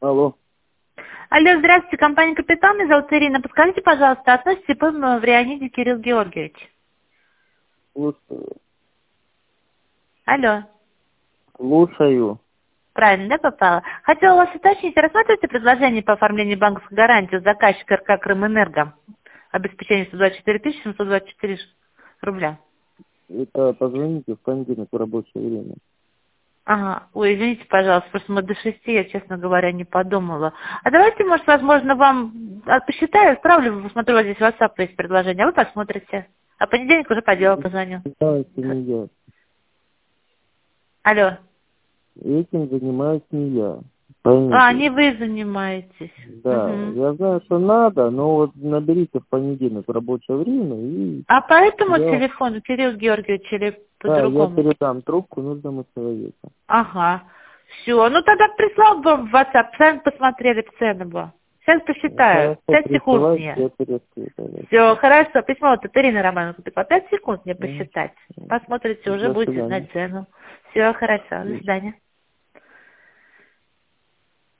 Алло. Алло, здравствуйте, компания «Капитан», меня зовут Ирина. Подскажите, пожалуйста, относится ли в Риониде Кирилл Георгиевич? Слушаю. Алло, Слушаю. правильно, да, попала? Хотела вас уточнить, рассматриваете предложение по оформлению банковской гарантии у заказчика РК «Крымэнерго»? Обеспечение 124 724 рубля. Это позвоните в понедельник в рабочее время. Ага, ой, извините, пожалуйста, просто мы до 6, я, честно говоря, не подумала. А давайте, может, возможно, вам посчитаю, отправлю, посмотрю, вот здесь в WhatsApp есть предложение, а вы посмотрите. А в понедельник уже по делу позвоню. Да, это не я. Алло. Этим занимаюсь не я. А, Поймите. не вы занимаетесь. Да, Мгм. я знаю, что надо, но вот наберите в понедельник в рабочее время и А по этому я... телефону, Кирилл Георгиевич, или Да, я по-другому? передам трубку нужному человеку. Ага. Все, ну тогда прислал бы в WhatsApp, сами посмотрели б цены бы. Сейчас посчитаю. Хорошо, 5 секунд присылайте, мне. я перескрою. Все, хорошо. Письмо от Ирины Романовны. 5 секунд мне Мгм. посчитать. Посмотрите, уже До будете свидания. знать цену. Все, хорошо. До свидания.